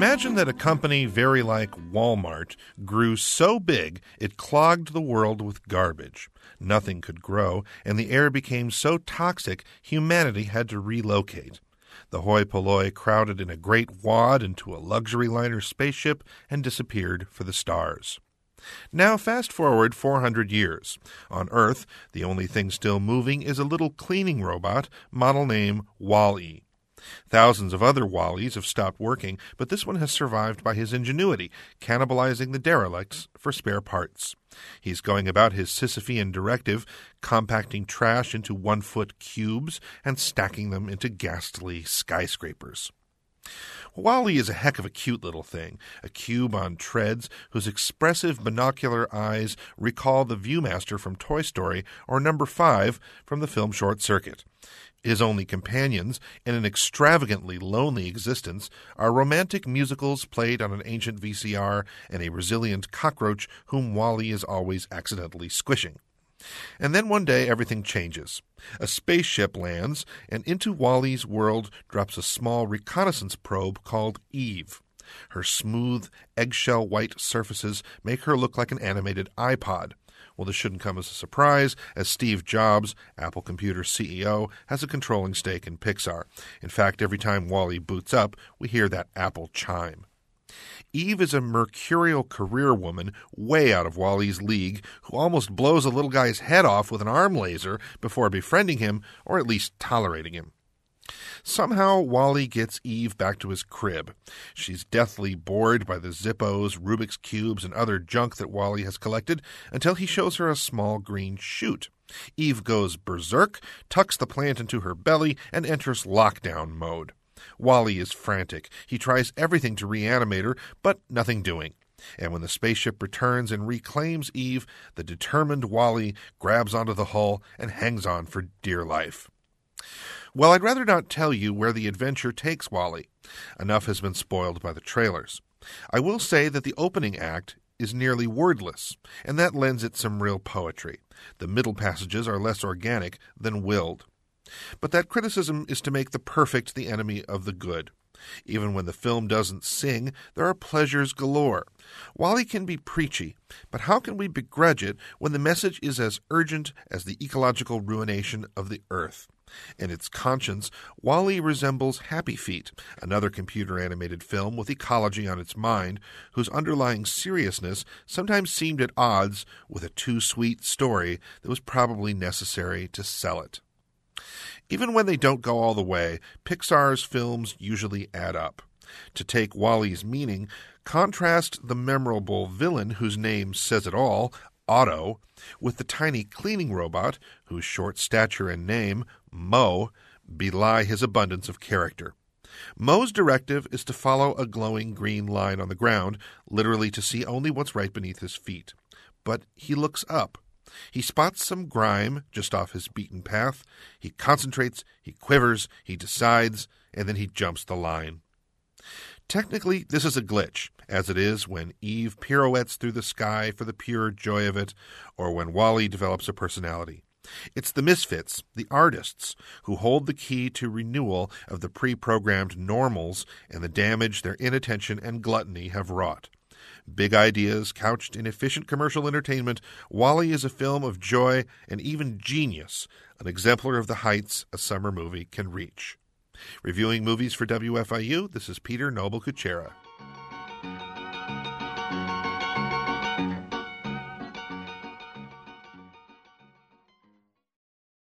Imagine that a company very like Walmart grew so big it clogged the world with garbage. Nothing could grow, and the air became so toxic humanity had to relocate. The hoi polloi crowded in a great wad into a luxury liner spaceship and disappeared for the stars. Now fast forward 400 years. On Earth, the only thing still moving is a little cleaning robot, model name Wall-E. Thousands of other Wall-Es have stopped working, but this one has survived by his ingenuity, cannibalizing the derelicts for spare parts. He's going about his Sisyphean directive, compacting trash into 1-foot cubes and stacking them into ghastly skyscrapers. Wall-E is a heck of a cute little thing, a cube on treads whose expressive binocular eyes recall the Viewmaster from Toy Story or Number 5 from the film Short Circuit. His only companions in an extravagantly lonely existence are romantic musicals played on an ancient VCR and a resilient cockroach whom Wall-E is always accidentally squishing. And then one day everything changes. A spaceship lands, and into Wall-E's world drops a small reconnaissance probe called Eve. Her smooth, eggshell-white surfaces make her look like an animated iPod. Well, this shouldn't come as a surprise, as Steve Jobs, Apple Computer CEO, has a controlling stake in Pixar. In fact, every time Wall-E boots up, we hear that Apple chime. Eve is a mercurial career woman way out of Wall-E's league who almost blows a little guy's head off with an arm laser before befriending him, or at least tolerating him. Somehow, Wall-E gets Eve back to his crib. She's deathly bored by the Zippos, Rubik's Cubes, and other junk that Wall-E has collected until he shows her a small green shoot. Eve goes berserk, tucks the plant into her belly, and enters lockdown mode. Wall-E is frantic. He tries everything to reanimate her, but nothing doing. And when the spaceship returns and reclaims Eve, the determined Wall-E grabs onto the hull and hangs on for dear life. Well, I'd rather not tell you where the adventure takes Wall-E. Enough has been spoiled by the trailers. I will say that the opening act is nearly wordless, and that lends it some real poetry. The middle passages are less organic than willed. But that criticism is to make the perfect the enemy of the good. Even when the film doesn't sing, there are pleasures galore. Wall-E can be preachy, but how can we begrudge it when the message is as urgent as the ecological ruination of the Earth? In its conscience, Wall-E resembles Happy Feet, another computer-animated film with ecology on its mind, whose underlying seriousness sometimes seemed at odds with a too-sweet story that was probably necessary to sell it. Even when they don't go all the way, Pixar's films usually add up. To take Wall-E's meaning, contrast the memorable villain whose name says it all, Otto, with the tiny cleaning robot, whose short stature and name, Mo, belie his abundance of character. Mo's directive is to follow a glowing green line on the ground, literally to see only what's right beneath his feet. But he looks up. He spots some grime just off his beaten path. He concentrates, he quivers, he decides, and then he jumps the line. Technically, this is a glitch, as it is when Eve pirouettes through the sky for the pure joy of it, or when Wall-E develops a personality. It's the misfits, the artists, who hold the key to renewal of the pre-programmed normals and the damage their inattention and gluttony have wrought. Big ideas couched in efficient commercial entertainment, Wall-E is a film of joy and even genius, an exemplar of the heights a summer movie can reach. Reviewing movies for WFIU, this is Peter Noble-Kuchera.